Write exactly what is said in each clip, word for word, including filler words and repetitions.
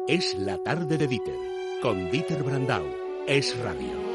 Es la tarde de Dieter, con Dieter Brandau. Es Radio.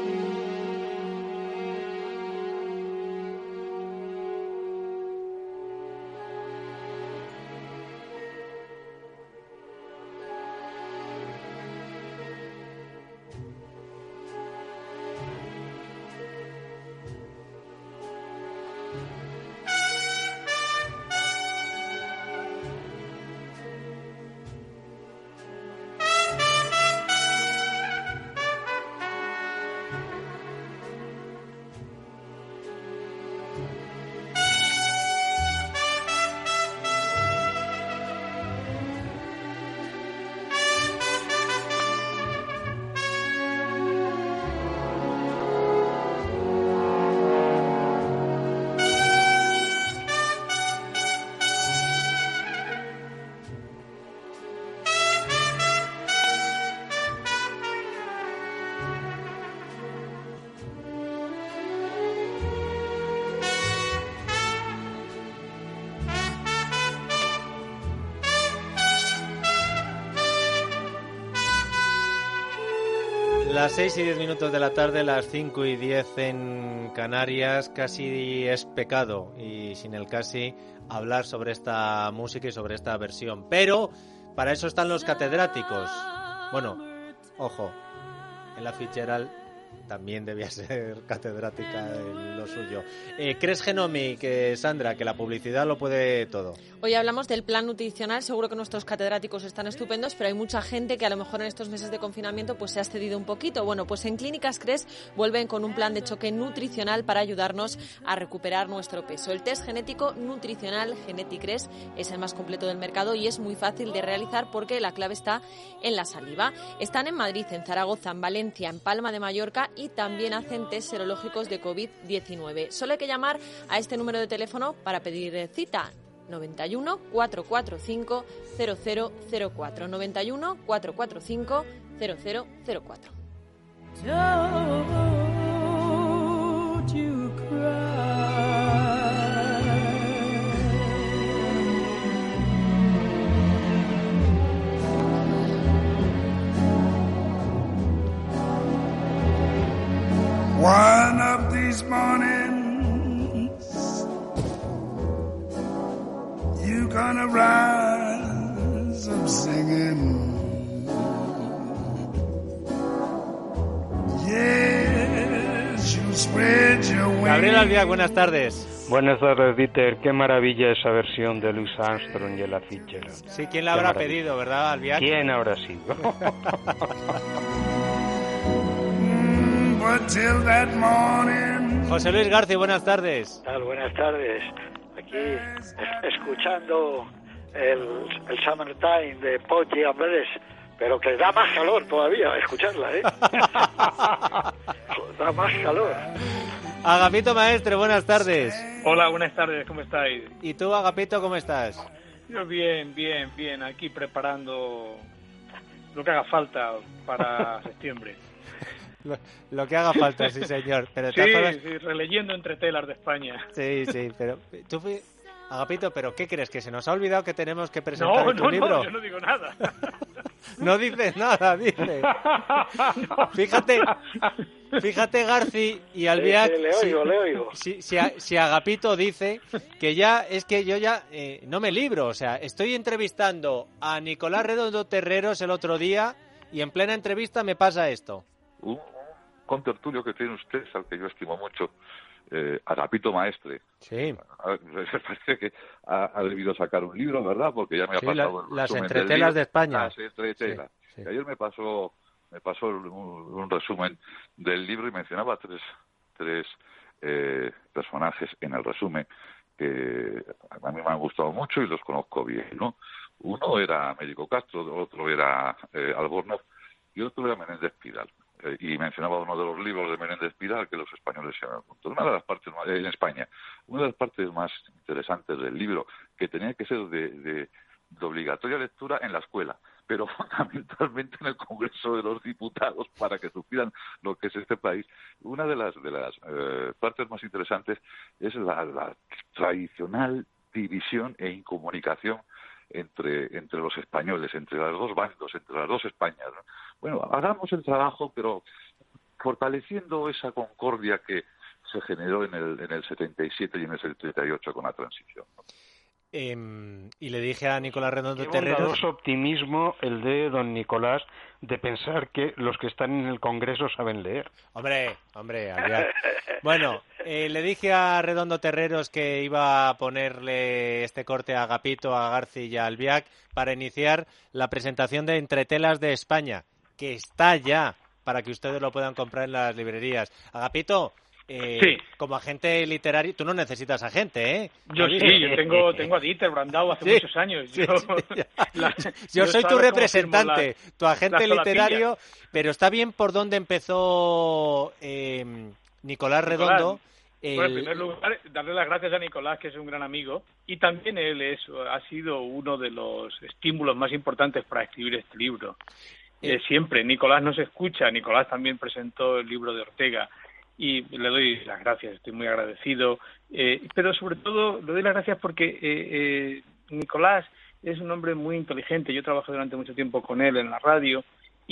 Las seis y diez minutos de la tarde, las cinco y diez en Canarias. Casi es pecado, y sin el casi, hablar sobre esta música y sobre esta versión. Pero para eso están los catedráticos. Bueno, ojo, Ella Fitzgerald también debía ser catedrática en lo suyo. Eh, ¿Crees, Genomi, que Sandra, que la publicidad lo puede todo? Hoy hablamos del plan nutricional. Seguro que nuestros catedráticos están estupendos, pero hay mucha gente que a lo mejor en estos meses de confinamiento pues se ha excedido un poquito. Bueno, pues en Clínicas Cres vuelven con un plan de choque nutricional para ayudarnos a recuperar nuestro peso. El test genético nutricional GenetiCres es el más completo del mercado y es muy fácil de realizar porque la clave está en la saliva. Están en Madrid, en Zaragoza, en Valencia, en Palma de Mallorca y también hacen test serológicos de covid diecinueve. Solo hay que llamar a este número de teléfono para pedir cita. noventa y uno, cuatrocientos cuarenta y cinco, cero cero cero cuatro. noventa y uno, cuatrocientos cuarenta y cinco, cero cero cero cuatro. Don't you cry. One of these mornings you gonna rise up singing, yes, you spread your wings. Gabriel Albiac, buenas tardes. Buenas tardes, Dieter. Qué maravilla esa versión de Louis Armstrong y Ella Fitzgerald. Sí, ¿quién la habrá pedido, verdad, Albiac? ¿Quién habrá sido? mm, but till that morning. José Luis García, buenas tardes. Tal, buenas tardes. Aquí es, escuchando el, el Summertime de Porgy and Bess, pero que da más calor todavía escucharla, ¿eh? Da más calor. Agapito Maestre, buenas tardes. Hola, buenas tardes, ¿cómo estáis? ¿Y tú, Agapito, cómo estás? Yo bien, bien, bien, aquí preparando lo que haga falta para septiembre. Lo, lo que haga falta, sí, señor. Pero sí, formas... sí, releyendo entre telas de España. Sí, sí, pero tú, Agapito, ¿pero qué crees? ¿Que se nos ha olvidado que tenemos que presentar no, tu no, libro? No, yo no digo nada. No dices nada, dice. Fíjate, fíjate, Garci y Albiac. Sí, sí, le oigo, si, le oigo. Si, si, si Agapito dice que ya, es que yo ya eh, no me libro, o sea, estoy entrevistando a Nicolás Redondo Terreros el otro día y en plena entrevista me pasa esto. Un contertulio que tiene usted, al que yo estimo mucho, eh, Agapito Maestre. Sí. Parece que ha, ha debido sacar un libro, ¿verdad? Porque ya me ha sí, pasado la, el las entretelas de España. Las entretelas. Sí, sí. Ayer me pasó me pasó un, un resumen del libro y mencionaba tres tres eh, personajes en el resumen que a mí me han gustado mucho y los conozco bien, ¿no? Uno era Américo Castro, otro era eh, Albornoz y otro era Menéndez Pidal. Eh, y mencionaba uno de los libros de Menéndez Pidal que los españoles se han contado. Una de las partes más, eh, en España, una de las partes más interesantes del libro, que tenía que ser de, de, de obligatoria lectura en la escuela, pero fundamentalmente en el Congreso de los Diputados para que supieran lo que es este país. Una de las de las eh, partes más interesantes es la, la tradicional división e incomunicación entre, entre los españoles, entre los dos bandos, entre las dos Españas, ¿no? Bueno, hagamos el trabajo, pero fortaleciendo esa concordia que se generó en el, en el setenta y siete y en el setenta y ocho con la transición, ¿no? Eh, y le dije a Nicolás Redondo Qué Terreros... bondadoso optimismo el de don Nicolás de pensar que los que están en el Congreso saben leer. Hombre, hombre, Albiac. Bueno, eh, le dije a Redondo Terreros que iba a ponerle este corte a Agapito, a Garci y a Albiac para iniciar la presentación de Entretelas de España, que está ya, para que ustedes lo puedan comprar en las librerías. Agapito... Eh, sí. Como agente literario, tú no necesitas agente, ¿eh? Yo sí, yo tengo, tengo a Dieter Brandau hace sí, muchos años. Yo, sí, sí, la, yo, yo soy tu representante, la, tu agente literario, pero está bien por dónde empezó eh, Nicolás Redondo. Nicolás, el... Bueno, en primer lugar, darle las gracias a Nicolás, que es un gran amigo, y también él es, ha sido uno de los estímulos más importantes para escribir este libro. Eh, eh, siempre, Nicolás nos escucha, Nicolás también presentó el libro de Ortega, y le doy las gracias, estoy muy agradecido, eh, pero sobre todo le doy las gracias porque eh, eh, Nicolás es un hombre muy inteligente, yo trabajé durante mucho tiempo con él en la radio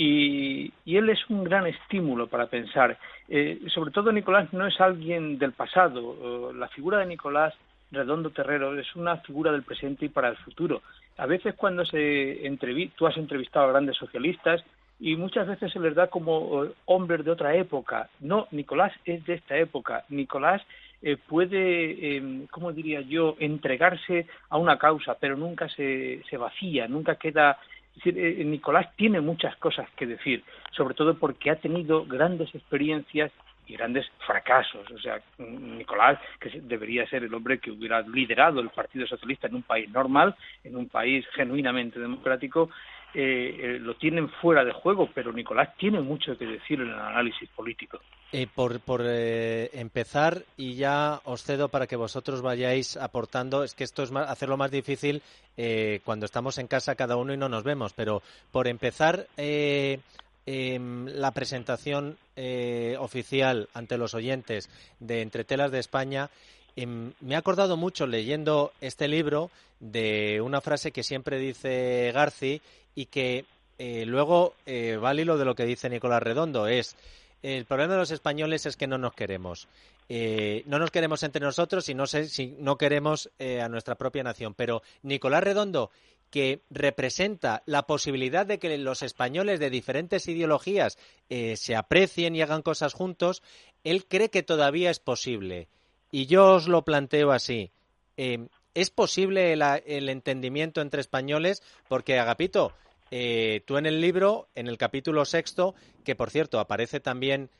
y, y él es un gran estímulo para pensar. Eh, sobre todo Nicolás no es alguien del pasado, la figura de Nicolás Redondo Terreros es una figura del presente y para el futuro. A veces cuando se entrevista, tú has entrevistado a grandes socialistas, y muchas veces se les da como eh, hombres de otra época. No, Nicolás es de esta época. Nicolás eh, puede, eh, ¿cómo diría yo?, entregarse a una causa, pero nunca se, se vacía, nunca queda... Es decir, eh, Nicolás tiene muchas cosas que decir, sobre todo porque ha tenido grandes experiencias y grandes fracasos. O sea, Nicolás, que debería ser el hombre que hubiera liderado el Partido Socialista en un país normal, en un país genuinamente democrático, Eh, eh, lo tienen fuera de juego, pero Nicolás tiene mucho que decir en el análisis político. Eh, por por eh, empezar, y ya os cedo para que vosotros vayáis aportando, es que esto es más, hacerlo más difícil eh, cuando estamos en casa cada uno y no nos vemos, pero por empezar eh, eh, la presentación eh, oficial ante los oyentes de Entretelas de España, eh, me he acordado mucho leyendo este libro de una frase que siempre dice Garci y que eh, luego eh, va al hilo de lo que dice Nicolás Redondo, es el problema de los españoles es que no nos queremos. Eh, no nos queremos entre nosotros y no sé si no queremos eh, a nuestra propia nación. Pero Nicolás Redondo, que representa la posibilidad de que los españoles de diferentes ideologías eh, se aprecien y hagan cosas juntos, él cree que todavía es posible. Y yo os lo planteo así. Eh, ¿Es posible el, el entendimiento entre españoles? Porque, Agapito, eh, tú en el libro, en el capítulo sexto, que por cierto aparece también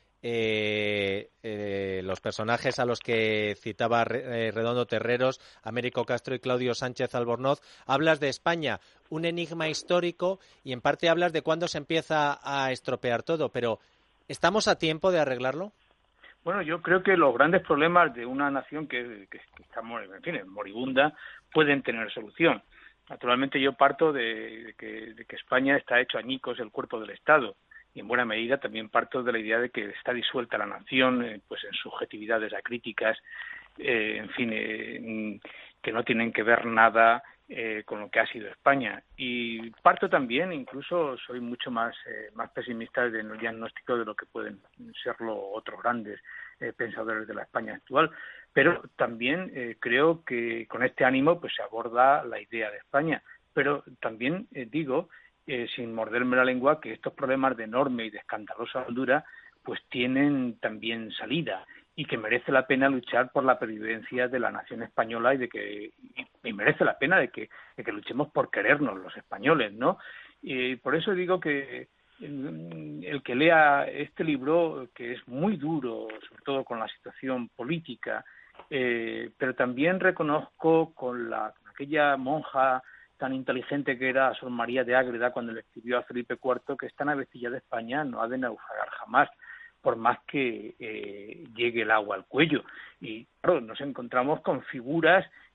eh, eh, los personajes a los que citaba eh, Redondo Terreros, Américo Castro y Claudio Sánchez Albornoz, hablas de España, un enigma histórico, y en parte hablas de cuándo se empieza a estropear todo, pero ¿estamos a tiempo de arreglarlo? Bueno, yo creo que los grandes problemas de una nación que, que, que está en fin, moribunda pueden tener solución. Naturalmente yo parto de, de, que, de que España está hecho añicos el cuerpo del Estado y en buena medida también parto de la idea de que está disuelta la nación eh, pues en subjetividades acríticas, eh, en fin, eh, que no tienen que ver nada eh, con lo que ha sido España. Y parto también, incluso soy mucho más eh, más pesimista en el diagnóstico de lo que pueden serlo otros grandes eh, pensadores de la España actual. Pero también eh, creo que con este ánimo pues se aborda la idea de España. Pero también eh, digo, eh, sin morderme la lengua, que estos problemas de enorme y de escandalosa hondura pues tienen también salida y que merece la pena luchar por la pervivencia de la nación española y de que y merece la pena de que, de que luchemos por querernos los españoles, ¿no? Y por eso digo que el, el que lea este libro, que es muy duro, sobre todo con la situación política, eh, pero también reconozco con la con aquella monja tan inteligente que era Sor María de Ágreda cuando le escribió a Felipe cuarto, que esta navecilla de España no ha de naufragar jamás, por más que eh, llegue el agua al cuello. Y claro, nos encontramos con figuras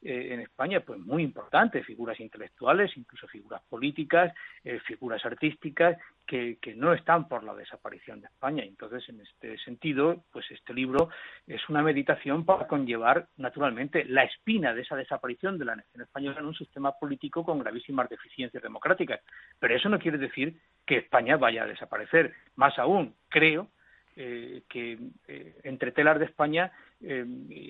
eh, en España pues muy importantes, figuras intelectuales, incluso figuras políticas, eh, figuras artísticas, que, que no están por la desaparición de España. Entonces, en este sentido, pues este libro es una meditación para conllevar, naturalmente, la espina de esa desaparición de la nación española en un sistema político con gravísimas deficiencias democráticas. Pero eso no quiere decir que España vaya a desaparecer. Más aún, creo eh, que eh, entre telas de España, eh,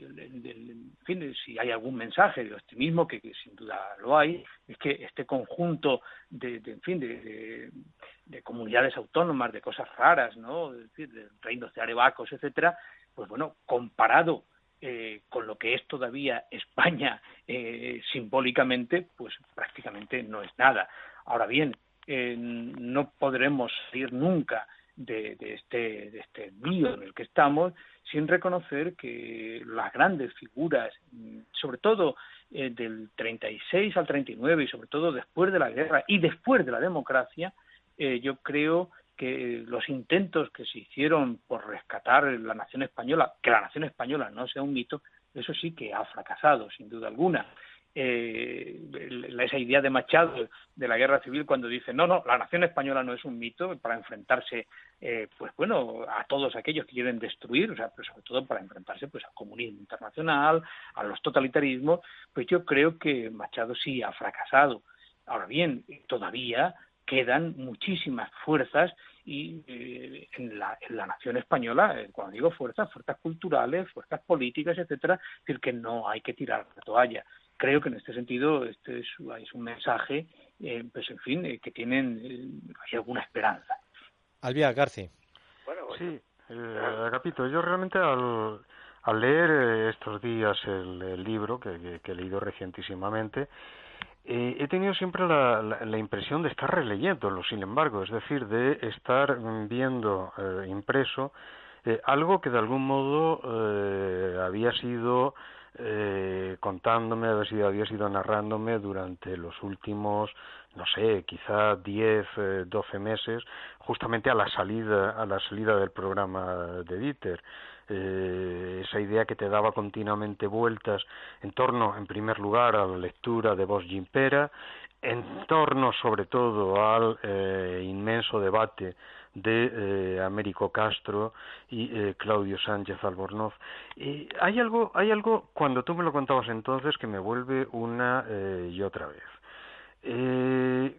en fin, si hay algún mensaje de optimismo, que, que sin duda lo hay, es que este conjunto de, de en fin, de, de, de comunidades autónomas, de cosas raras, ¿no? Es decir, de reinos de arebacos, etcétera, pues bueno, comparado eh, con lo que es todavía España eh, simbólicamente, pues prácticamente no es nada. Ahora bien, eh, no podremos salir nunca de, de este de este lío en el que estamos sin reconocer que las grandes figuras, sobre todo eh, del treinta y seis al treinta y nueve y sobre todo después de la guerra y después de la democracia, eh, yo creo que los intentos que se hicieron por rescatar la nación española, que la nación española no sea un mito, eso sí que ha fracasado, sin duda alguna. Eh, esa idea de Machado de la guerra civil, cuando dice no, no, la nación española no es un mito para enfrentarse eh, pues bueno, a todos aquellos que quieren destruir, o sea, pero sobre todo para enfrentarse pues al comunismo internacional, a los totalitarismos, pues yo creo que Machado sí ha fracasado. Ahora bien, todavía quedan muchísimas fuerzas y eh, en, la, en la nación española, eh, cuando digo fuerzas, fuerzas culturales, fuerzas políticas, etcétera, es decir, que no hay que tirar la toalla. Creo que en este sentido este es, es un mensaje, eh, pues en fin, eh, que tienen eh, hay alguna esperanza. Albiac Garci. Bueno, sí, eh, Agapito, yo realmente al, al leer eh, estos días el, el libro que, que, que he leído recientísimamente, Eh, he tenido siempre la, la, la impresión de estar releyéndolo, sin embargo, es decir, de estar viendo eh, impreso eh, algo que de algún modo eh, había sido eh, contándome, había sido, había sido narrándome durante los últimos, no sé, quizá diez, eh, doce meses, justamente a la salida, a la salida del programa de Dieter. Eh, esa idea que te daba continuamente vueltas en torno, en primer lugar, a la lectura de Bosch Gimpera, en torno sobre todo al eh, inmenso debate de eh, Américo Castro y eh, Claudio Sánchez Albornoz. Eh, hay algo, hay algo cuando tú me lo contabas entonces que me vuelve una eh, y otra vez. Eh,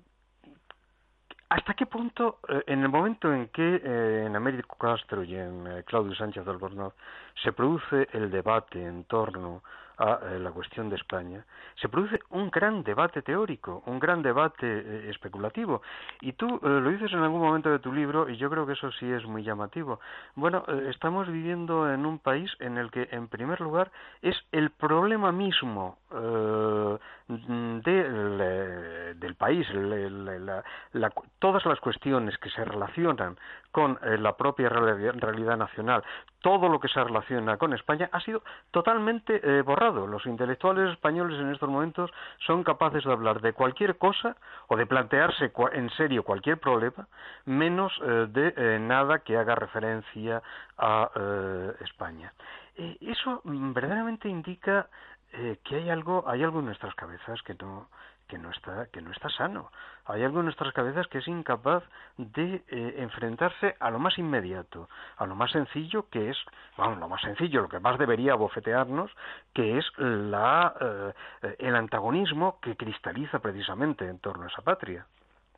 ¿Hasta qué punto, eh, en el momento en que eh, en Américo Castro y en eh, Claudio Sánchez Albornoz se produce el debate en torno a eh, la cuestión de España, se produce un gran debate teórico, un gran debate eh, especulativo? Y tú eh, lo dices en algún momento de tu libro, y yo creo que eso sí es muy llamativo. Bueno, eh, estamos viviendo en un país en el que, en primer lugar, es el problema mismo eh, de, de, del país, la, la, la, la, todas las cuestiones que se relacionan con eh, la propia realidad, realidad nacional, todo lo que se relaciona con España ha sido totalmente eh, borrado. Los intelectuales españoles en estos momentos son capaces de hablar de cualquier cosa o de plantearse en serio cualquier problema, menos eh, de eh, nada que haga referencia a eh, España. Eh, eso verdaderamente indica eh, que hay algo, hay algo en nuestras cabezas que no que no está que no está sano. Hay algo en nuestras cabezas que es incapaz de eh, enfrentarse a lo más inmediato, a lo más sencillo, que es, bueno, lo más sencillo, lo que más debería bofetearnos, que es la eh, el antagonismo que cristaliza precisamente en torno a esa patria.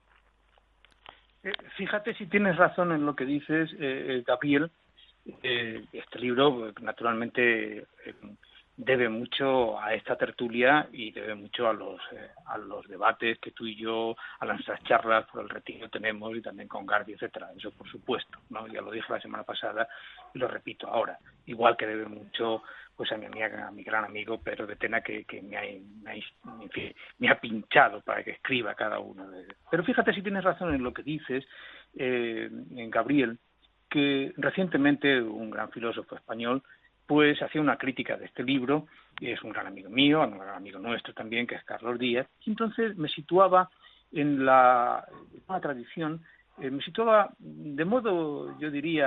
Eh, fíjate si tienes razón en lo que dices, eh, Gabriel. Eh, este libro, naturalmente, eh, debe mucho a esta tertulia y debe mucho a los eh, a los debates que tú y yo, a nuestras charlas por el retiro tenemos y también con Gardi, etcétera. Eso por supuesto, ¿no? Ya lo dije la semana pasada y lo repito ahora. Igual que debe mucho pues a mi amiga, a mi gran amigo Pedro de Tena, que, que me, ha, me, ha, en fin, me ha pinchado para que escriba cada uno de ellos. Pero fíjate si tienes razón en lo que dices, eh, en Gabriel, que recientemente un gran filósofo español pues hacía una crítica de este libro, y es un gran amigo mío, un gran amigo nuestro también, que es Carlos Díaz, y entonces me situaba en la, en la tradición, eh, me situaba de modo, yo diría,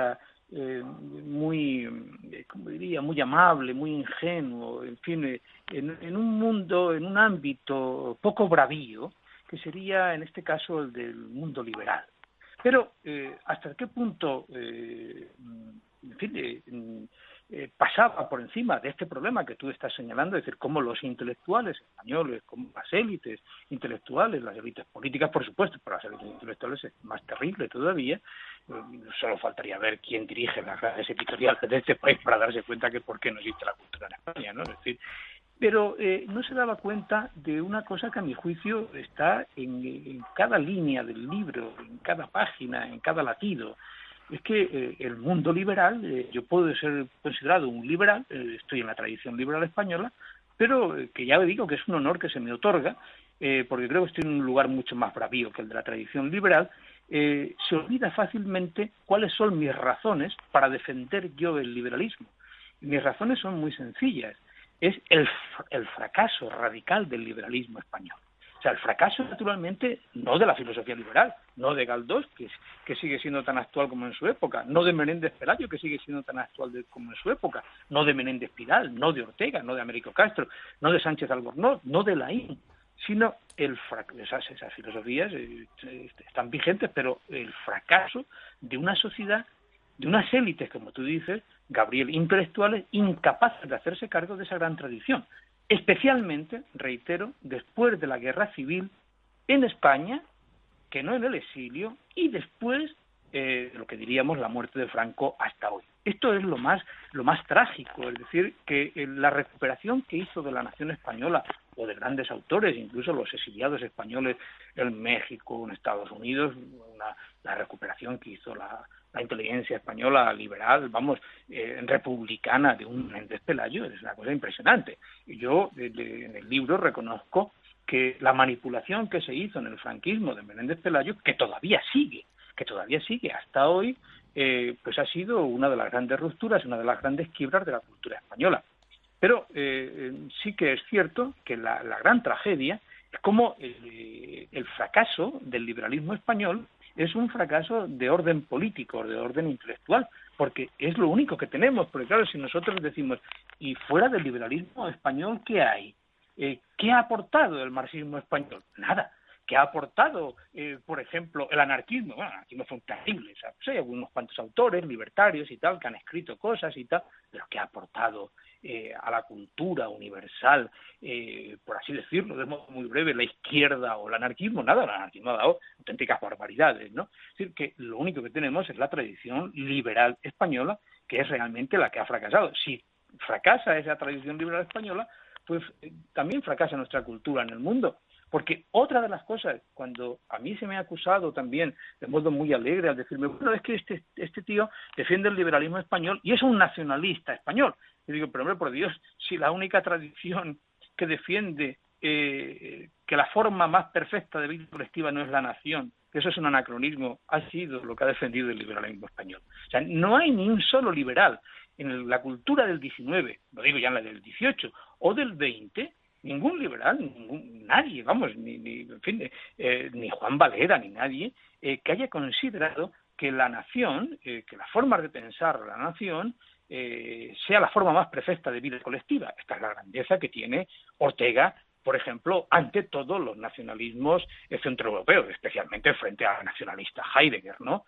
eh, muy, eh, como diría, muy amable, muy ingenuo, en fin, eh, en, en un mundo, en un ámbito poco bravío, que sería en este caso el del mundo liberal. Pero eh, hasta qué punto, eh, en fin, eh, eh, pasaba por encima de este problema que tú estás señalando, es decir, cómo los intelectuales españoles, como las élites intelectuales, las élites políticas, por supuesto, pero las élites intelectuales es más terrible todavía. Eh, solo faltaría ver quién dirige las grandes editoriales de este país para darse cuenta que por qué no existe la cultura en España, ¿no? Es decir, pero eh, no se daba cuenta de una cosa que a mi juicio está en, en cada línea del libro, en cada página, en cada latido. Es que eh, el mundo liberal, eh, yo puedo ser considerado un liberal, eh, estoy en la tradición liberal española, pero eh, que ya le digo que es un honor que se me otorga, eh, porque creo que estoy en un lugar mucho más bravío que el de la tradición liberal. Eh, se olvida fácilmente cuáles son mis razones para defender yo el liberalismo. Mis razones son muy sencillas. Es el, el fracaso radical del liberalismo español. O sea, el fracaso, naturalmente, no de la filosofía liberal, no de Galdós, que, que sigue siendo tan actual como en su época, no de Menéndez Pelayo, que sigue siendo tan actual de, como en su época, no de Menéndez Pidal, no de Ortega, no de Américo Castro, no de Sánchez Albornoz, no de Laín, sino el fracaso. Esas, esas filosofías eh, están vigentes, pero el fracaso de una sociedad, de unas élites, como tú dices, Gabriel, intelectuales incapaces de hacerse cargo de esa gran tradición. Especialmente, reitero, después de la guerra civil en España, que no en el exilio, y después eh, lo que diríamos la muerte de Franco hasta hoy. Esto es lo más, lo más trágico, es decir, que eh, la recuperación que hizo de la nación española, o de grandes autores, incluso los exiliados españoles en México, en Estados Unidos, una, la recuperación que hizo la, la inteligencia española liberal, vamos, eh, republicana de un Menéndez Pelayo, es una cosa impresionante. Y yo de, de, en el libro reconozco que la manipulación que se hizo en el franquismo de Menéndez Pelayo, que todavía sigue, que todavía sigue hasta hoy, eh, pues ha sido una de las grandes rupturas, una de las grandes quiebras de la cultura española. Pero eh, sí que es cierto que la, la gran tragedia es como el, el fracaso del liberalismo español es un fracaso de orden político, de orden intelectual, porque es lo único que tenemos. Porque claro, si nosotros decimos, ¿y fuera del liberalismo español qué hay? Eh, ¿Qué ha aportado el marxismo español? Nada. ¿Qué ha aportado, eh, por ejemplo, el anarquismo? Bueno, el anarquismo fue terrible, ¿sabes? Hay algunos cuantos autores libertarios y tal que han escrito cosas y tal, pero ¿qué ha aportado eh, a la cultura universal, eh, por así decirlo, de modo muy breve, la izquierda o el anarquismo? Nada, el anarquismo ha dado auténticas barbaridades, ¿no? Es decir, que lo único que tenemos es la tradición liberal española, que es realmente la que ha fracasado. Si fracasa esa tradición liberal española, pues eh, también fracasa nuestra cultura en el mundo. Porque otra de las cosas, cuando a mí se me ha acusado también de modo muy alegre al decirme, bueno, es que este, este tío defiende el liberalismo español y es un nacionalista español. Y digo, pero hombre, por Dios, si la única tradición que defiende eh, que la forma más perfecta de vida colectiva no es la nación, que eso es un anacronismo, ha sido lo que ha defendido el liberalismo español. O sea, no hay ni un solo liberal en la cultura del diecinueve, lo digo ya en la del dieciocho, o del veinte, ningún liberal, ningún, nadie, vamos, ni, ni, en fin, eh, ni Juan Valera, ni nadie, eh, que haya considerado que la nación, eh, que la forma de pensar la nación, eh, sea la forma más perfecta de vida colectiva. Esta es la grandeza que tiene Ortega, por ejemplo, ante todos los nacionalismos centroeuropeos, especialmente frente al nacionalista Heidegger, ¿no?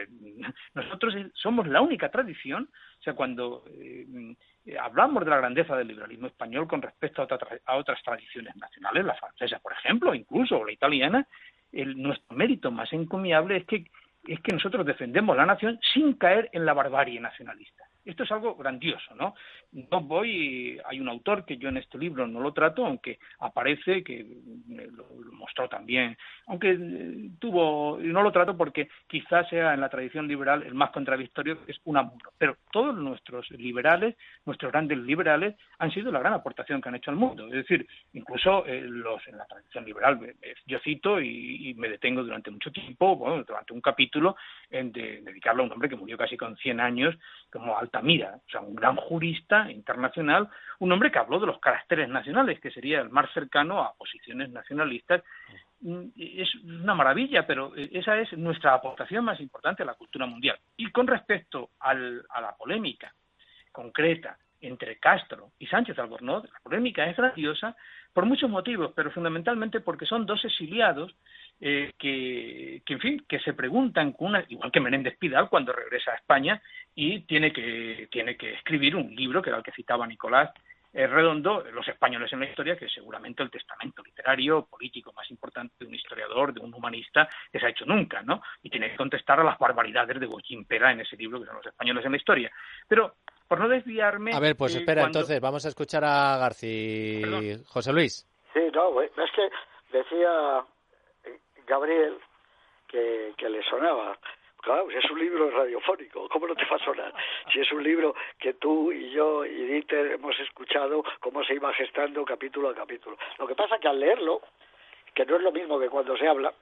Nosotros somos la única tradición, o sea, cuando eh, hablamos de la grandeza del liberalismo español con respecto a, otra, a otras tradiciones nacionales, la francesa, por ejemplo, incluso, o la italiana, el, nuestro mérito más encomiable es que, es que nosotros defendemos la nación sin caer en la barbarie nacionalista. Esto es algo grandioso, ¿no? No voy, hay un autor que yo en este libro no lo trato, aunque aparece, que lo, lo mostró también, aunque eh, tuvo, no lo trato porque quizás sea en la tradición liberal el más contradictorio, que es Unamuno. Pero todos nuestros liberales, nuestros grandes liberales, han sido la gran aportación que han hecho al mundo. Es decir, incluso eh, los en la tradición liberal, eh, yo cito y, y me detengo durante mucho tiempo, bueno, durante un capítulo, en de, dedicarlo a un hombre que murió casi con cien años, como Altamira, o sea, un gran jurista internacional, un hombre que habló de los caracteres nacionales, que sería el más cercano a posiciones nacionalistas, es una maravilla, pero esa es nuestra aportación más importante a la cultura mundial. Y con respecto al, a la polémica concreta entre Castro y Sánchez Albornoz, la polémica es graciosa por muchos motivos, pero fundamentalmente porque son dos exiliados eh, que, que, en fin, que se preguntan, con una, igual que Menéndez Pidal cuando regresa a España y tiene que, tiene que escribir un libro, que era el que citaba Nicolás eh, Redondo, Los españoles en la historia, que es seguramente el testamento literario, político más importante de un historiador, de un humanista, que se ha hecho nunca, ¿no? Y tiene que contestar a las barbaridades de Bochín Pera en ese libro, que son Los españoles en la historia. Pero por no desviarme... A ver, pues eh, espera, cuando... entonces, vamos a escuchar a García. Perdón. José Luis. Sí, no, es que decía Gabriel que, que le sonaba. Claro, si es un libro radiofónico, ¿cómo no te va a sonar? Si es un libro que tú y yo y Dieter hemos escuchado cómo se iba gestando capítulo a capítulo. Lo que pasa que al leerlo, que no es lo mismo que cuando se habla,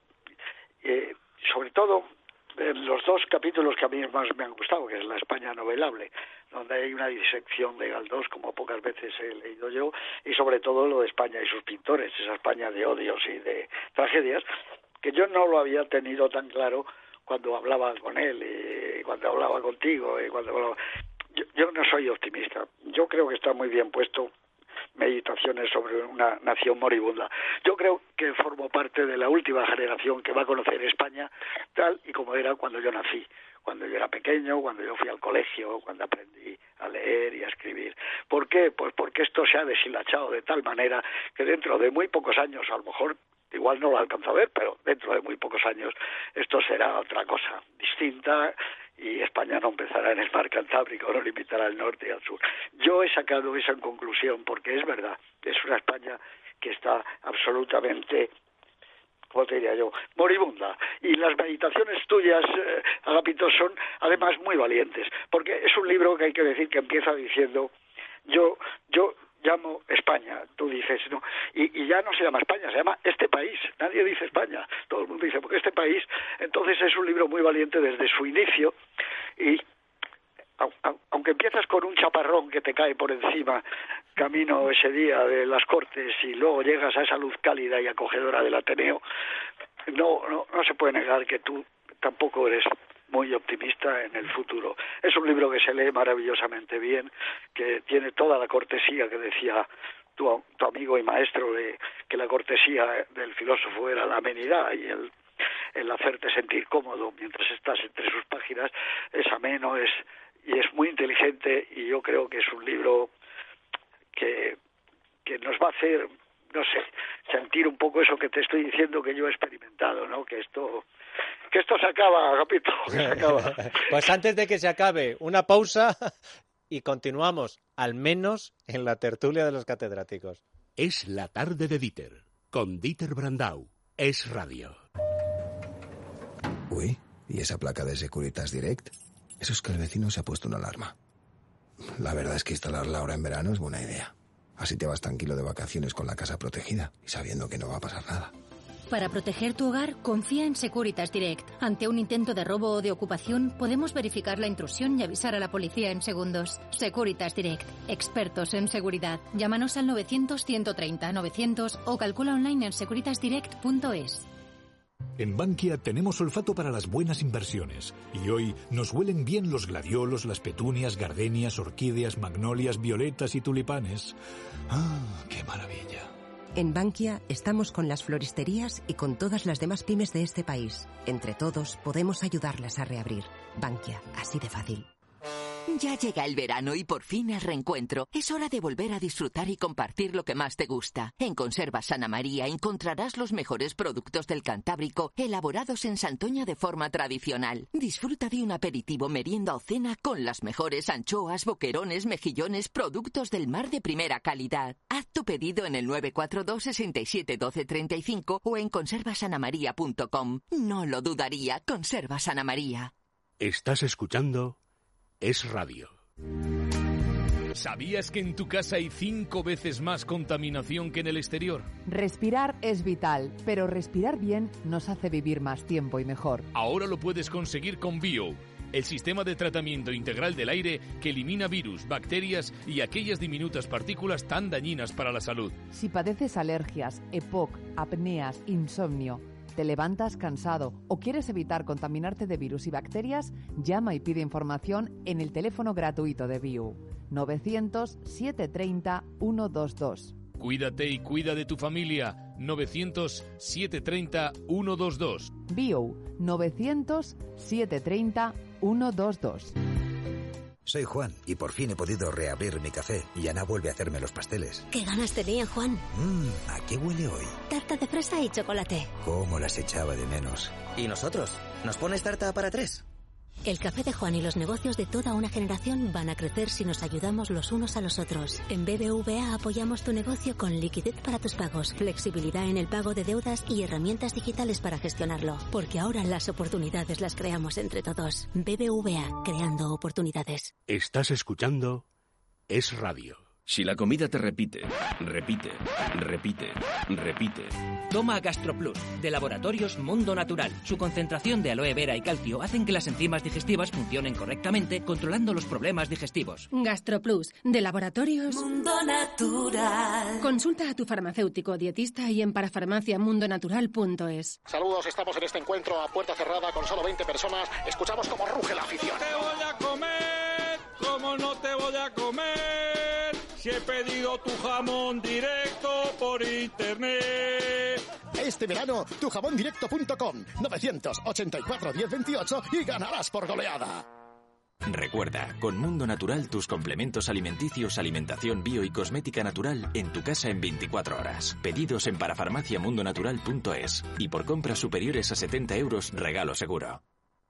eh, sobre todo en los dos capítulos que a mí más me han gustado, que es la España novelable, donde hay una disección de Galdós como pocas veces he leído yo, y sobre todo lo de España y sus pintores, esa España de odios y de tragedias, que yo no lo había tenido tan claro cuando hablaba con él y cuando hablaba contigo y cuando hablaba... Yo, yo no soy optimista. Yo creo que está muy bien puesto Meditaciones sobre una nación moribunda. Yo creo que formo parte de la última generación que va a conocer España tal y como era cuando yo nací, cuando yo era pequeño, cuando yo fui al colegio, cuando aprendí a leer y a escribir. ¿Por qué? Pues porque esto se ha deshilachado de tal manera que dentro de muy pocos años, a lo mejor igual no lo alcanzo a ver, pero dentro de muy pocos años esto será otra cosa distinta y España no empezará en el mar Cantábrico, no limitará al norte y al sur. Yo he sacado esa en conclusión porque es verdad, es una España que está absolutamente, ¿cómo te diría yo?, moribunda. Y las meditaciones tuyas, eh, Agapito, son además muy valientes, porque es un libro que hay que decir que empieza diciendo, yo, yo llamo España, tú dices, ¿no? Y, y ya no se llama España, se llama este país. Nadie dice España, todo el mundo dice, porque este país. Entonces es un libro muy valiente desde su inicio y aunque empiezas con un chaparrón que te cae por encima camino ese día de las Cortes y luego llegas a esa luz cálida y acogedora del Ateneo, no, no, no se puede negar que tú tampoco eres muy optimista en el futuro. Es un libro que se lee maravillosamente bien, que tiene toda la cortesía que decía tu, tu amigo y maestro, de que la cortesía del filósofo era la amenidad y el, el hacerte sentir cómodo mientras estás entre sus páginas. Es ameno, es y es muy inteligente, y yo creo que es un libro que, que nos va a hacer, no sé, sentir un poco eso que te estoy diciendo que yo he experimentado, ¿no? Que esto que esto se acaba, Agapito, que se acaba. Pues antes de que se acabe, una pausa y continuamos, al menos en la tertulia de los catedráticos. Es la tarde de Dieter, con Dieter Brandau. Es radio. Uy, ¿y esa placa de Securitas Direct? Eso es que el vecino se ha puesto una alarma. La verdad es que instalarla ahora en verano es buena idea. Así te vas tranquilo de vacaciones con la casa protegida y sabiendo que no va a pasar nada. Para proteger tu hogar, confía en Securitas Direct. Ante un intento de robo o de ocupación, podemos verificar la intrusión y avisar a la policía en segundos. Securitas Direct, expertos en seguridad. Llámanos al novecientos, ciento treinta, novecientos o calcula online en securitas direct punto es. En Bankia tenemos olfato para las buenas inversiones y hoy nos huelen bien los gladiolos, las petunias, gardenias, orquídeas, magnolias, violetas y tulipanes. ¡Ah, qué maravilla! En Bankia estamos con las floristerías y con todas las demás pymes de este país. Entre todos podemos ayudarlas a reabrir. Bankia, así de fácil. Ya llega el verano y por fin el reencuentro. Es hora de volver a disfrutar y compartir lo que más te gusta. En Conservas Santa María encontrarás los mejores productos del Cantábrico elaborados en Santoña de forma tradicional. Disfruta de un aperitivo, merienda o cena con las mejores anchoas, boquerones, mejillones, productos del mar de primera calidad. Haz tu pedido en el nueve cuatro dos, seis siete uno dos, tres cinco o en conservas ana maría punto com. No lo dudaría, Conservas Santa María. Estás escuchando Es Radio. ¿Sabías que en tu casa hay cinco veces más contaminación que en el exterior? Respirar es vital, pero respirar bien nos hace vivir más tiempo y mejor. Ahora lo puedes conseguir con Bio. el sistema de tratamiento integral del aire que elimina virus, bacterias y aquellas diminutas partículas tan dañinas para la salud. Si padeces alergias, E P O C, apneas, insomnio, te levantas cansado o quieres evitar contaminarte de virus y bacterias, llama y pide información en el teléfono gratuito de B I U, novecientos, setecientos treinta, ciento veintidós. Cuídate y cuida de tu familia. novecientos, setecientos treinta, ciento veintidós. B I U, novecientos, setecientos treinta, ciento veintidós. Soy Juan y por fin he podido reabrir mi café y Ana vuelve a hacerme los pasteles. ¿Qué ganas tenía, Juan? Mmm, ¿a qué huele hoy? Tarta de fresa y chocolate. ¿Cómo las echaba de menos? ¿Y nosotros? ¿Nos pones tarta para tres? El café de Juan y los negocios de toda una generación van a crecer si nos ayudamos los unos a los otros. En B B V A apoyamos tu negocio con liquidez para tus pagos, flexibilidad en el pago de deudas y herramientas digitales para gestionarlo. Porque ahora las oportunidades las creamos entre todos. B B V A, creando oportunidades. Estás escuchando Es Radio. Si la comida te repite, repite, repite, repite. Toma GastroPlus, de Laboratorios Mundo Natural. Su concentración de aloe vera y calcio hacen que las enzimas digestivas funcionen correctamente, controlando los problemas digestivos. GastroPlus, de Laboratorios Mundo Natural. Consulta a tu farmacéutico o dietista y en parafarmacia mundo natural punto es. Saludos, estamos en este encuentro a puerta cerrada con solo veinte personas. Escuchamos cómo ruge la afición. ¡Te voy a comer! ¿Cómo no te voy a comer? Si he pedido tu jamón directo por internet. Este verano, tu jamón directo punto com, novecientos ochenta y cuatro, diez veintiocho y ganarás por goleada. Recuerda, con Mundo Natural tus complementos alimenticios, alimentación bio y cosmética natural en tu casa en veinticuatro horas. Pedidos en parafarmacia mundo natural punto es y por compras superiores a setenta euros regalo seguro.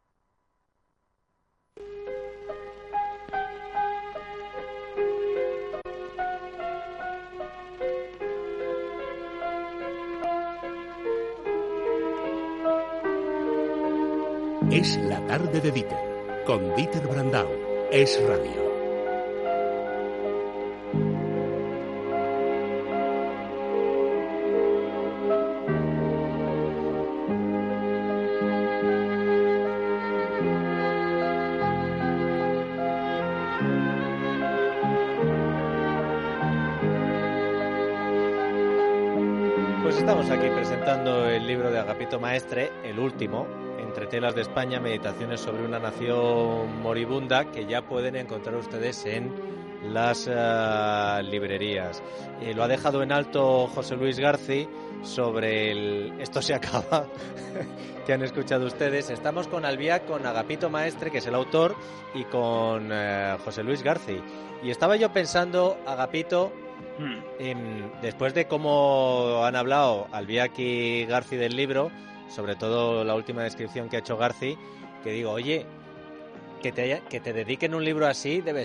Es la tarde de Dieter, con Dieter Brandau. Es Radio. Pues estamos aquí presentando el libro de Agapito Maestre, el último, Entre telas de España, meditaciones sobre una nación moribunda, que ya pueden encontrar ustedes en las uh, librerías. Eh, lo ha dejado en alto José Luis Garci sobre el Esto se acaba, que han escuchado ustedes. Estamos con Albiac, con Agapito Maestre, que es el autor, y con uh, José Luis Garci. Y estaba yo pensando, Agapito, eh, después de cómo han hablado Albiac y Garci del libro, sobre todo la última descripción que ha hecho Garci, que digo, oye, que te, haya, que te dediquen un libro así debe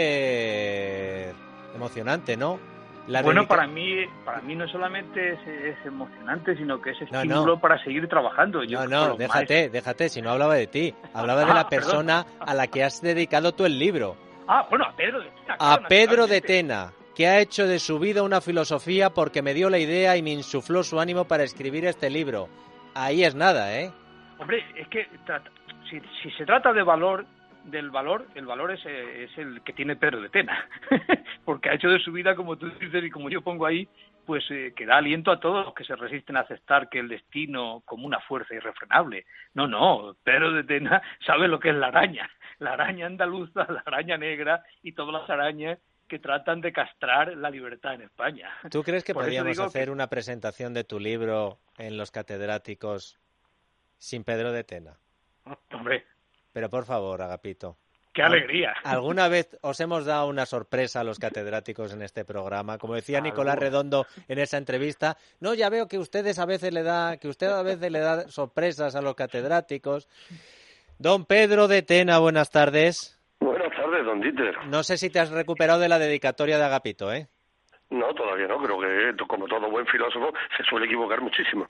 ser emocionante, ¿no? La bueno, dedica... para mí para mí no solamente es, es emocionante, sino que es estímulo no, no. para seguir trabajando. Yo no, no, déjate, maestros... déjate, si no hablaba de ti, hablaba de ah, la persona perdón. a la que has dedicado tú el libro. Ah, bueno, a Pedro de Tena. A Pedro de Tena, que ha hecho de su vida una filosofía porque me dio la idea y me insufló su ánimo para escribir este libro. Ahí es nada, ¿eh? Hombre, es que si, si se trata de valor, del valor, el valor es, es el que tiene Pedro de Tena, porque ha hecho de su vida, como tú dices y como yo pongo ahí, pues eh, que da aliento a todos los que se resisten a aceptar que el destino como una fuerza irrefrenable. No, no, Pedro de Tena sabe lo que es la araña, la araña andaluza, la araña negra y todas las arañas que tratan de castrar la libertad en España. ¿Tú crees que Por podríamos hacer que... una presentación de tu libro en los catedráticos sin Pedro de Tena? Hombre. Pero por favor, Agapito. ¡Qué alegría! ¿Alguna vez os hemos dado una sorpresa a los catedráticos en este programa? Como decía Nicolás Redondo en esa entrevista, no, ya veo que ustedes a veces le da, que usted a veces le da sorpresas a los catedráticos. Don Pedro de Tena, buenas tardes. Buenas tardes, don Dieter. No sé si te has recuperado de la dedicatoria de Agapito, ¿eh? No, todavía no. Creo que, como todo buen filósofo, se suele equivocar muchísimo.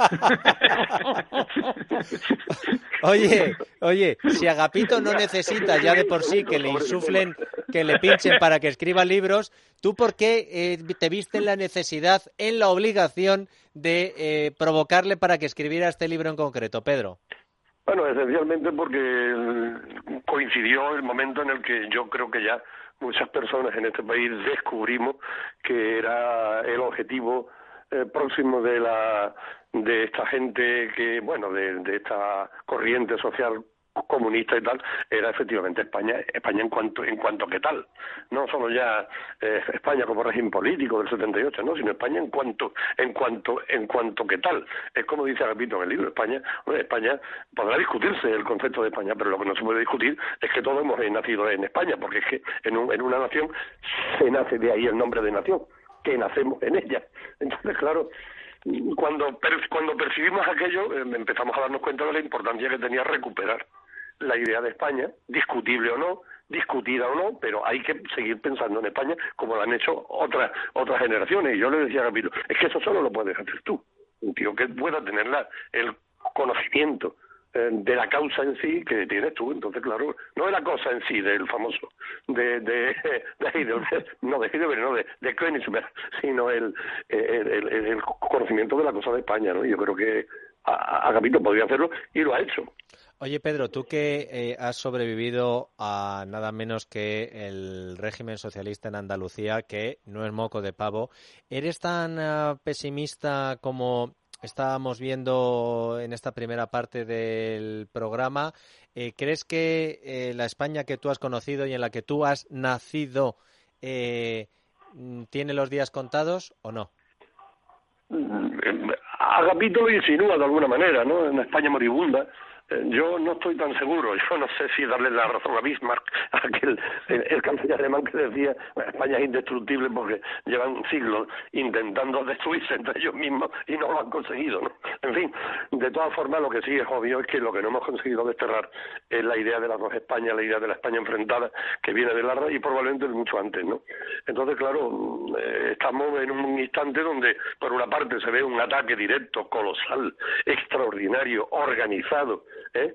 Oye, oye, si Agapito no necesita ya de por sí que le insuflen, que le pinchen para que escriba libros, ¿tú por qué eh, te viste en la necesidad, en la obligación de eh, provocarle para que escribiera este libro en concreto, Pedro? Bueno, esencialmente porque coincidió el momento en el que yo creo que ya muchas personas en este país descubrimos que era el objetivo eh, próximo de la de esta gente que, bueno, de, de esta corriente social comunista y tal, era efectivamente España, España en cuanto en cuanto que tal, no solo ya eh, España como régimen político del setenta y ocho, no, sino España en cuanto en cuanto en cuanto que tal. Es como dice Agapito en el libro, España, bueno, España podrá discutirse el concepto de España, pero lo que no se puede discutir es que todos hemos nacido en España, porque es que en, un, en una nación se nace, de ahí el nombre de nación, que nacemos en ella. Entonces, claro, cuando per, cuando percibimos aquello, eh, empezamos a darnos cuenta de la importancia que tenía recuperar la idea de España, discutible o no, discutida o no, pero hay que seguir pensando en España como lo han hecho otras otras generaciones. Y yo le decía a Capito, es que eso solo lo puedes hacer tú, un tío que pueda tener la, el conocimiento eh, de la causa en sí que tienes tú. Entonces, claro, no de la cosa en sí, del famoso, de de, de Heidelberg, no de Heidelberg, no de, de Königsberg, sino el, el, el, el conocimiento de la cosa de España, ¿no? Yo creo que a, a Capito podría hacerlo y lo ha hecho. Oye, Pedro, tú que eh, has sobrevivido a nada menos que el régimen socialista en Andalucía, que no es moco de pavo, ¿eres tan uh, pesimista como estábamos viendo en esta primera parte del programa? Eh, ¿Crees que eh, la España que tú has conocido y en la que tú has nacido eh, tiene los días contados o no? Agapito lo insinúa de alguna manera, ¿no? En España moribunda. Yo no estoy tan seguro, yo no sé si darle la razón a Bismarck, aquel el, el canciller alemán que decía España es indestructible porque llevan siglos intentando destruirse entre ellos mismos y no lo han conseguido, ¿no? En fin, de todas formas lo que sí es obvio es que lo que no hemos conseguido desterrar es la idea de las dos Españas, la idea de la España enfrentada que viene de Larra y probablemente de mucho antes, ¿no? Entonces, claro, eh, estamos en un instante donde por una parte se ve un ataque directo, colosal, extraordinario, organizado, ¿Eh?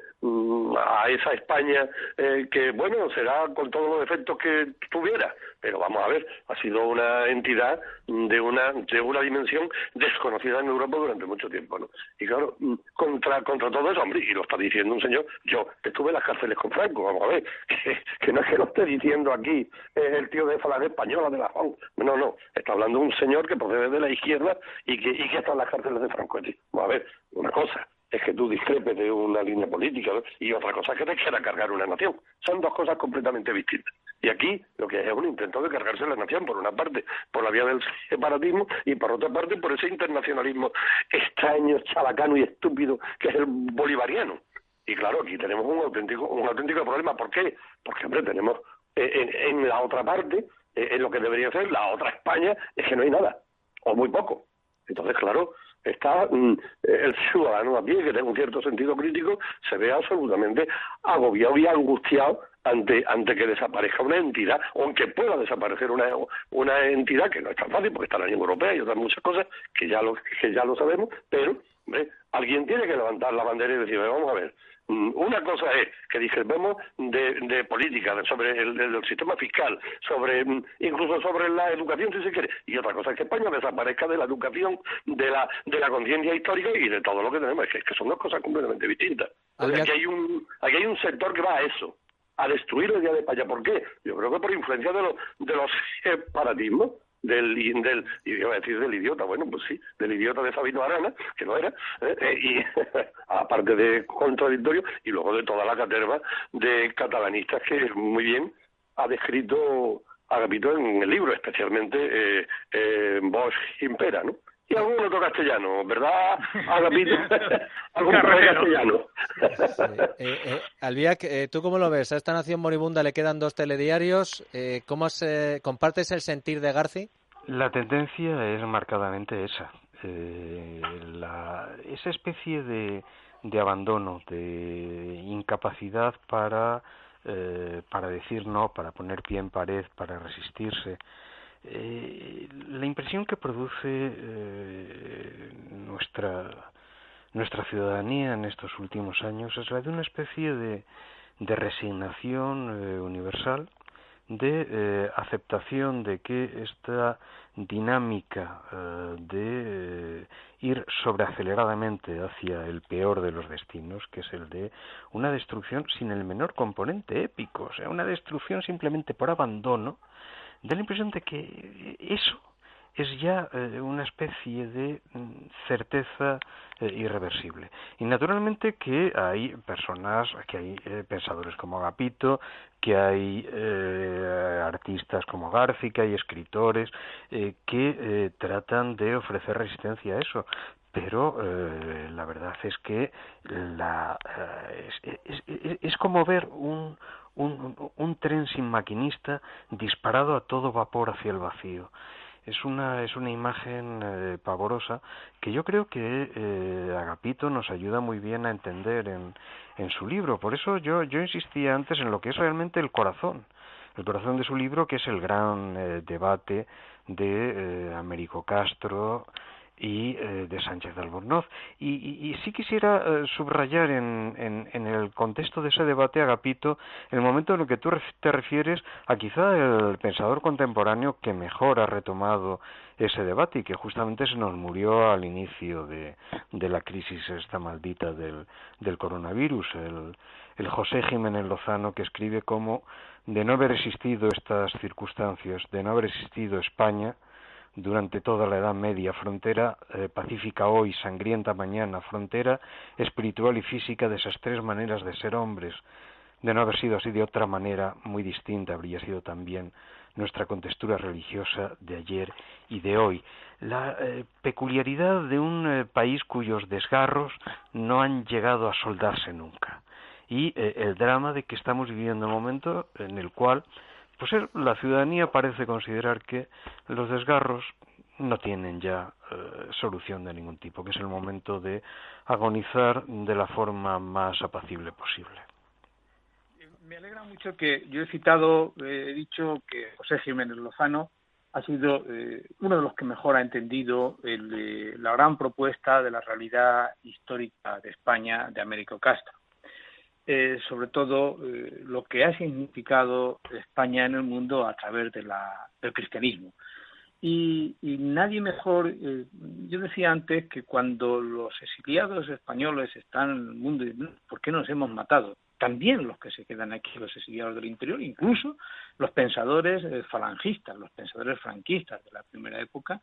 a esa España eh, que, bueno, será con todos los defectos que tuviera, pero vamos a ver, ha sido una entidad de una de una dimensión desconocida en Europa durante mucho tiempo, ¿no? Y claro, contra contra todo eso, hombre, y lo está diciendo un señor, yo que estuve en las cárceles con Franco, vamos a ver, que, que no es que lo esté diciendo aquí eh, el tío de Falange Española de la F A U, no, no, está hablando un señor que procede de la izquierda y que, y que está en las cárceles de Franco. Vamos a ver, una cosa es que tú discrepes de una línea política, ¿no? Y otra cosa es que te quiera cargar una nación. Son dos cosas completamente distintas. Y aquí lo que es es un intento de cargarse la nación, por una parte por la vía del separatismo y por otra parte por ese internacionalismo extraño, chabacano y estúpido que es el bolivariano. Y claro, aquí tenemos un auténtico un auténtico problema. ¿Por qué? Porque, hombre, tenemos eh, en, en la otra parte, eh, en lo que debería ser la otra España, es que no hay nada, o muy poco. Entonces, claro, está mm, el ciudadano a pie, que tenga un cierto sentido crítico, se ve absolutamente agobiado y angustiado ante ante que desaparezca una entidad, o aunque pueda desaparecer una una entidad que no es tan fácil, porque está la Unión Europea y otras muchas cosas que ya lo que ya lo sabemos, pero hombre, alguien tiene que levantar la bandera y decir, vamos a ver, una cosa es que discrepemos de, de política, de, sobre el, el sistema fiscal, sobre incluso sobre la educación, si se quiere, y otra cosa es que España desaparezca de la educación, de la de la conciencia histórica y de todo lo que tenemos. Es que, es que son dos cosas completamente distintas. Porque aquí hay un aquí hay un sector que va a eso, a destruir la idea de España. ¿Por qué? Yo creo que por influencia de los de los separatismos, del del iba a decir del idiota, bueno, pues sí, del idiota de Sabino Arana, que no era, eh, eh, y aparte de contradictorio, y luego de toda la caterva de catalanistas que muy bien ha descrito Agapito en el libro, especialmente eh, eh, Bosch Impera, ¿no? Y algún otro castellano, ¿verdad, Agapito? Algún otro castellano. Sí. Eh, eh, Albiac, eh, ¿tú cómo lo ves? A esta nación moribunda le quedan dos telediarios. Eh, ¿Cómo se compartes el sentir de Garci? La tendencia es marcadamente esa. Eh, la, esa especie de, de abandono, de incapacidad para, eh, para decir no, para poner pie en pared, para resistirse. Eh, la impresión que produce eh, nuestra nuestra ciudadanía en estos últimos años es la de una especie de, de resignación eh, universal de eh, aceptación de que esta dinámica eh, de eh, ir sobreaceleradamente hacia el peor de los destinos, que es el de una destrucción sin el menor componente épico, o sea, una destrucción simplemente por abandono, da la impresión de que eso es ya eh, una especie de certeza eh, irreversible. Y naturalmente que hay personas, que hay eh, pensadores como Agapito, que hay eh, artistas como Garci, que hay escritores eh, que eh, tratan de ofrecer resistencia a eso. Pero eh, la verdad es que la, eh, es, es, es, es como ver un, un, un tren sin maquinista disparado a todo vapor hacia el vacío. Es una es una imagen eh, pavorosa que yo creo que eh, Agapito nos ayuda muy bien a entender en, en su libro. Por eso yo yo insistía antes en lo que es realmente el corazón, el corazón de su libro, que es el gran eh, debate de eh, Américo Castro y eh, de Sánchez de Albornoz. Y, y, y sí quisiera eh, subrayar en, en, en el contexto de ese debate, Agapito, el momento en el que tú te refieres a quizá el pensador contemporáneo que mejor ha retomado ese debate y que justamente se nos murió al inicio de, de la crisis esta maldita del, del coronavirus, el, el José Jiménez Lozano, que escribe cómo de no haber existido estas circunstancias, de no haber existido España durante toda la Edad Media, frontera eh, pacífica hoy, sangrienta mañana, frontera espiritual y física de esas tres maneras de ser hombres, de no haber sido así de otra manera muy distinta habría sido también nuestra contextura religiosa de ayer y de hoy. La eh, peculiaridad de un eh, país cuyos desgarros no han llegado a soldarse nunca, y eh, el drama de que estamos viviendo un momento en el cual pues la ciudadanía parece considerar que los desgarros no tienen ya eh, solución de ningún tipo, que es el momento de agonizar de la forma más apacible posible. Me alegra mucho que yo he citado, eh, he dicho que José Jiménez Lozano ha sido eh, uno de los que mejor ha entendido el, eh, la gran propuesta de la realidad histórica de España de Américo Castro. Eh, sobre todo eh, lo que ha significado España en el mundo a través de la, del cristianismo. Y, y nadie mejor, eh, yo decía antes que cuando los exiliados españoles están en el mundo, ¿por qué nos hemos matado? También los que se quedan aquí, los exiliados del interior, incluso los pensadores eh, falangistas, los pensadores franquistas de la primera época,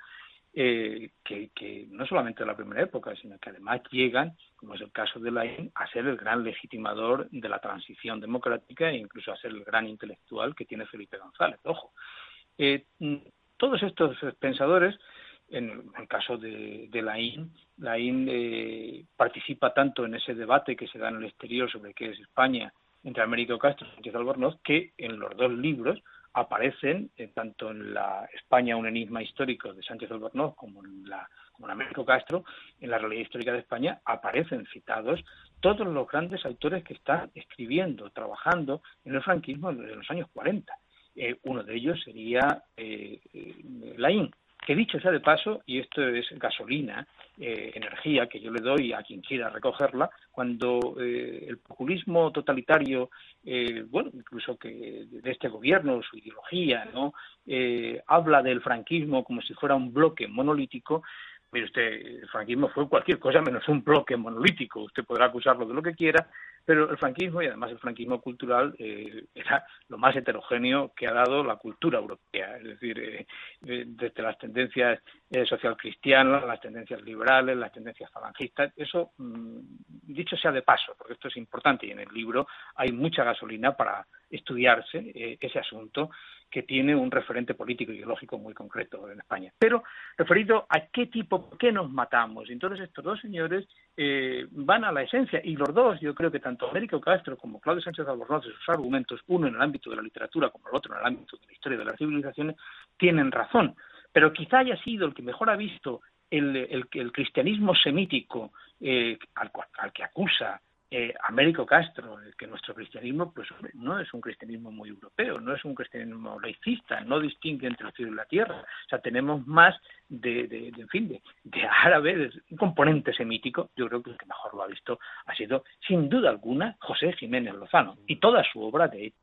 Eh, que, que no solamente de la primera época, sino que además llegan, como es el caso de Laín, a ser el gran legitimador de la transición democrática e incluso a ser el gran intelectual que tiene Felipe González. Ojo, eh, todos estos pensadores, en el caso de, de Laín, Laín eh, participa tanto en ese debate que se da en el exterior sobre qué es España entre Américo Castro y Sánchez Albornoz, que en los dos libros aparecen eh, tanto en la España, un enigma histórico de Sánchez Albornoz, como en la como en Américo Castro, en la realidad histórica de España, aparecen citados todos los grandes autores que están escribiendo, trabajando en el franquismo en los años cuarenta. Eh, uno de ellos sería eh, eh, Laín, que dicho sea de paso, y esto es gasolina, eh, energía que yo le doy a quien quiera recogerla, cuando eh, el populismo totalitario, eh, bueno, incluso que de este gobierno, su ideología, ¿no?, eh, habla del franquismo como si fuera un bloque monolítico. Mire usted, el franquismo fue cualquier cosa menos un bloque monolítico. Usted podrá acusarlo de lo que quiera, pero el franquismo, y además el franquismo cultural, eh, era lo más heterogéneo que ha dado la cultura europea. Es decir, eh, desde las tendencias eh, socialcristianas, las tendencias liberales, las tendencias falangistas. Eso, mmm, dicho sea de paso, porque esto es importante, y en el libro hay mucha gasolina para estudiarse eh, ese asunto, que tiene un referente político ideológico muy concreto en España. Pero referido a qué tipo, por qué nos matamos. Entonces estos dos señores eh, van a la esencia, y los dos, yo creo que tanto Américo Castro como Claudio Sánchez Albornoz, sus argumentos, uno en el ámbito de la literatura como el otro en el ámbito de la historia de las civilizaciones, tienen razón. Pero quizá haya sido el que mejor ha visto el, el, el cristianismo semítico eh, al, al que acusa Eh, Américo Castro, que nuestro cristianismo pues no es un cristianismo muy europeo, no es un cristianismo laicista, no distingue entre el cielo y la tierra. O sea, tenemos más de, de, de en fin, de, de árabe, un componente semítico. Yo creo que el que mejor lo ha visto ha sido, sin duda alguna, José Jiménez Lozano, y toda su obra, de hecho,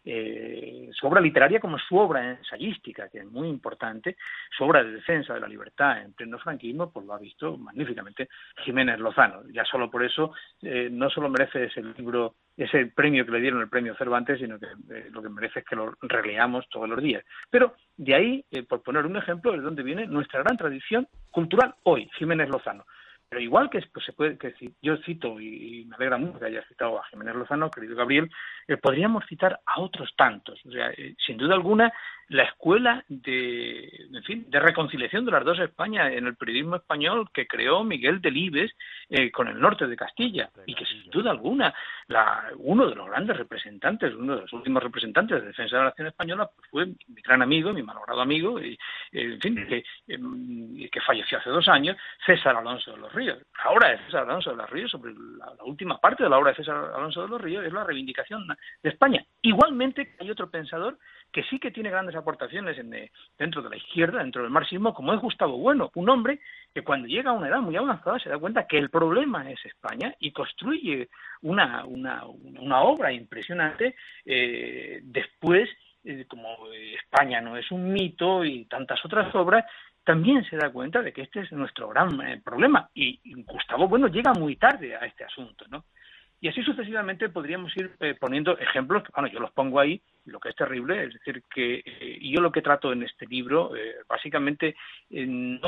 eh, su obra literaria como su obra ensayística, que es muy importante, su obra de defensa de la libertad en pleno franquismo, pues lo ha visto magníficamente Jiménez Lozano. Ya solo por eso eh, no solo merece ese libro, ese premio que le dieron, el premio Cervantes, sino que eh, lo que merece es que lo releamos todos los días. Pero de ahí, eh, por poner un ejemplo, es donde viene nuestra gran tradición cultural hoy, Jiménez Lozano. Pero igual que pues, se puede, que si yo cito, y, y me alegra mucho que hayas citado a Jiménez Lozano, querido Gabriel, eh, podríamos citar a otros tantos. O sea, eh, sin duda alguna, la escuela de, en fin, de reconciliación de las dos Españas en el periodismo español que creó Miguel Delibes eh, con el norte de Castilla, y que sin duda alguna la, uno de los grandes representantes, uno de los últimos representantes de defensa de la nación española, pues fue mi gran amigo, mi malogrado amigo, y, eh, en fin, que, eh, que falleció hace dos años, César Alonso de los Ríos. La obra de César Alonso de los Ríos, sobre la, la última parte de la obra de César Alonso de los Ríos, es la reivindicación de España. Igualmente hay otro pensador que sí que tiene grandes aportaciones en, eh, dentro de la izquierda, dentro del marxismo, como es Gustavo Bueno, un hombre que cuando llega a una edad muy avanzada se da cuenta que el problema es España y construye una, una, una obra impresionante eh, después, eh, como España no es un mito y tantas otras obras, también se da cuenta de que este es nuestro gran eh, problema. Y, y Gustavo Bueno llega muy tarde a este asunto, ¿no? Y así sucesivamente podríamos ir eh, poniendo ejemplos, que, bueno, yo los pongo ahí, lo que es terrible, es decir, que eh, yo lo que trato en este libro, eh, básicamente, eh,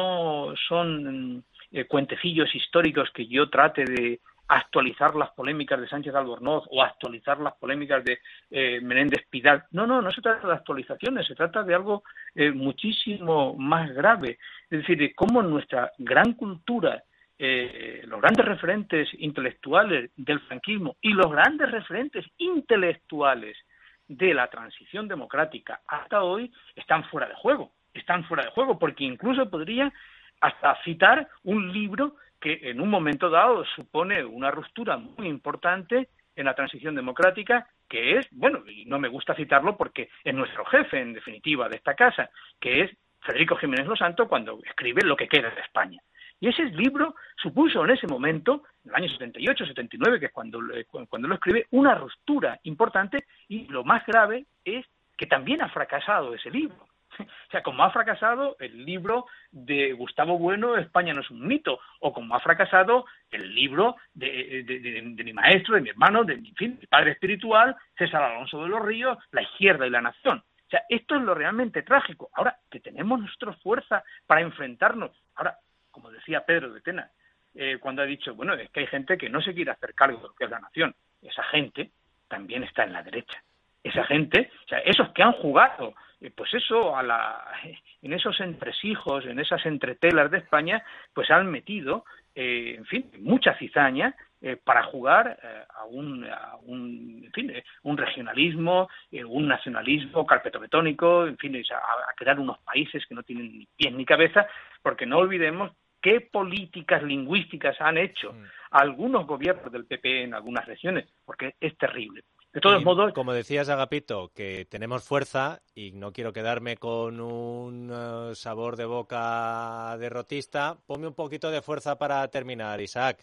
no son eh, cuentecillos históricos que yo trate de actualizar las polémicas de Sánchez Albornoz o actualizar las polémicas de eh, Menéndez Pidal. No, no, no se trata de actualizaciones, se trata de algo eh, muchísimo más grave. Es decir, de cómo nuestra gran cultura, Eh, los grandes referentes intelectuales del franquismo y los grandes referentes intelectuales de la transición democrática hasta hoy están fuera de juego, están fuera de juego, porque incluso podría hasta citar un libro que en un momento dado supone una ruptura muy importante en la transición democrática, que es, bueno, y no me gusta citarlo porque es nuestro jefe, en definitiva, de esta casa, que es Federico Jiménez Los Santos, cuando escribe Lo que queda de España. Y ese libro supuso en ese momento, en el año setenta y ocho, setenta y nueve, que es cuando, cuando lo escribe, una ruptura importante, y lo más grave es que también ha fracasado ese libro. O sea, como ha fracasado el libro de Gustavo Bueno, España no es un mito, o como ha fracasado el libro de, de, de, de mi maestro, de mi hermano, de mi, en fin, mi padre espiritual, César Alonso de los Ríos, La izquierda y la nación. O sea, esto es lo realmente trágico. Ahora, que tenemos nuestra fuerza para enfrentarnos. Ahora, como decía Pedro de Tena, eh, cuando ha dicho, bueno, es que hay gente que no se quiere hacer cargo de lo que es la nación. Esa gente también está en la derecha. Esa gente, o sea, esos que han jugado, eh, pues eso, a la, en esos entresijos, en esas entretelas de España, pues han metido, eh, en fin, mucha cizaña eh, para jugar eh, a, un, a un, en fin, eh, un regionalismo, eh, un nacionalismo carpetobetónico, en fin, a, a crear unos países que no tienen ni pies ni cabeza, porque no olvidemos qué políticas lingüísticas han hecho mm. algunos gobiernos del P P en algunas regiones, porque es terrible. De todos y, modos, como decías, Agapito, que tenemos fuerza y no quiero quedarme con un uh, sabor de boca derrotista, ponme un poquito de fuerza para terminar, Isaac.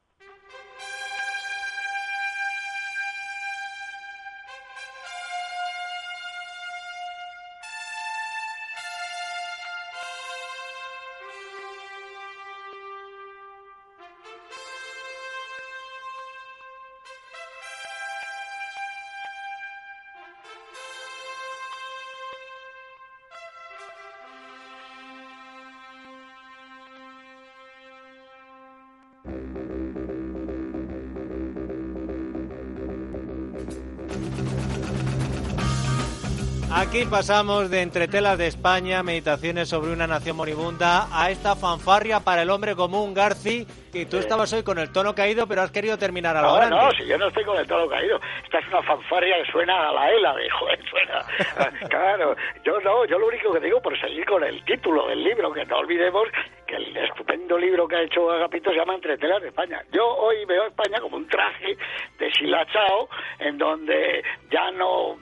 Aquí pasamos de Entretelas de España, Meditaciones sobre una nación moribunda, a esta fanfarria para el hombre común, Garci, que tú estabas hoy con el tono caído, pero has querido terminar a lo no, grande. No, si yo no estoy con el tono caído. Esta es una fanfarria que suena a la ELA, de joder, suena... Claro, yo no, yo lo único que digo, por seguir con el título del libro, que no olvidemos que el estupendo libro que ha hecho Agapito se llama Entre telas de España. Yo hoy veo a España como un traje deshilachado en donde ya no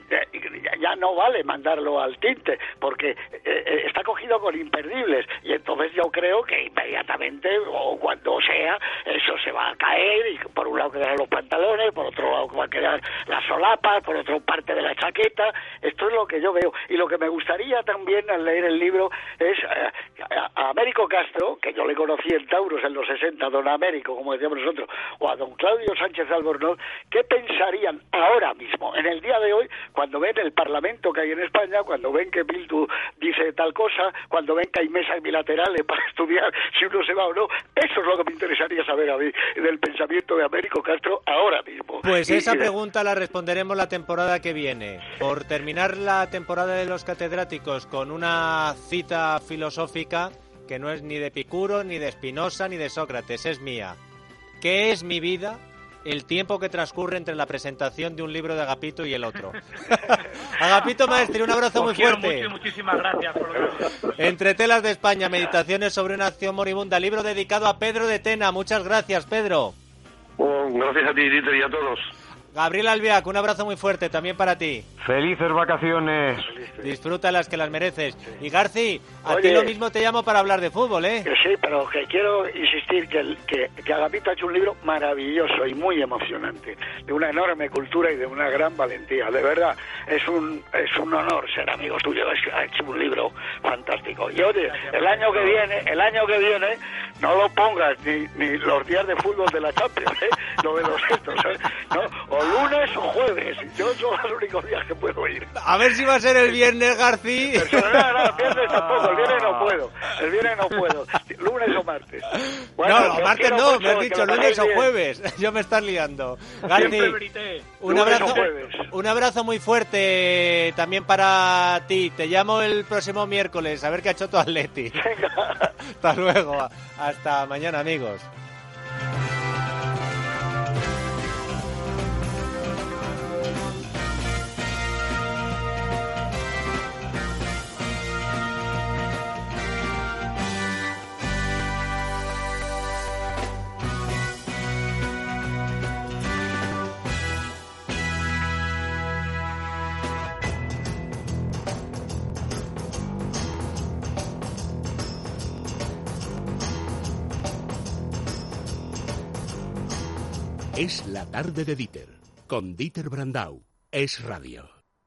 ya no vale mandarlo al tinte, porque eh, está cogido con imperdibles, y entonces yo creo que inmediatamente, o cuando sea, eso se va a caer, y por un lado quedarán los pantalones, por otro lado va a quedar las solapas, por otro parte de la chaqueta. Esto es lo que yo veo, y lo que me gustaría también al leer el libro es eh, a, a Américo Castro, que yo le conocí en Taurus en los sesenta, don Américo, como decíamos nosotros, o a don Claudio Sánchez Albornoz, ¿qué pensarían ahora mismo, en el día de hoy, cuando ven el Parlamento que hay en España, cuando ven que Bildu dice tal cosa, cuando ven que hay mesas bilaterales para estudiar si uno se va o no? Eso es lo que me interesaría saber a mí, del pensamiento de Américo Castro ahora mismo. Pues y, esa y de... pregunta la responderemos la temporada que viene. Por terminar la temporada de los catedráticos con una cita filosófica que no es ni de Epicuro, ni de Spinoza, ni de Sócrates, es mía. ¿Qué es mi vida? El tiempo que transcurre entre la presentación de un libro de Agapito y el otro. Agapito Maestre, un abrazo muy fuerte. Mucho, muchísimas gracias por lo que... Entre telas de España, meditaciones sobre una acción moribunda, libro dedicado a Pedro de Tena. Muchas gracias, Pedro. Oh, gracias a ti, Dieter, y a todos. Gabriel Albiac, un abrazo muy fuerte también para ti. Felices vacaciones. Disfrútalas, que las mereces. Y Garci, a Oye, ti lo mismo te llamo para hablar de fútbol, ¿eh? Que sí, pero que quiero insistir que, el, que, que Agapito ha hecho un libro maravilloso y muy emocionante, de una enorme cultura y de una gran valentía. De verdad, es un es un honor ser amigo tuyo. Ha hecho un libro fantástico. Y oye, el año que viene, el año que viene, no lo pongas ni, ni los días de fútbol de la Champions, ¿eh? Lo de los estos, ¿eh? ¿No? O lunes o jueves. Yo son los únicos días que puedo ir. A ver si va a ser el viernes, Garci. Pero no, no, el viernes tampoco, el viernes no puedo. El viernes no puedo. Lunes o martes. Bueno, no, martes no, me has dicho lunes o bien. jueves. Yo me estás liando. Garci, un abrazo, un abrazo muy fuerte también para ti. Te llamo el próximo miércoles a ver qué ha hecho tu Atleti. Venga. Hasta luego. Hasta mañana, amigos. Es la tarde de Dieter, con Dieter Brandau. Es Radio.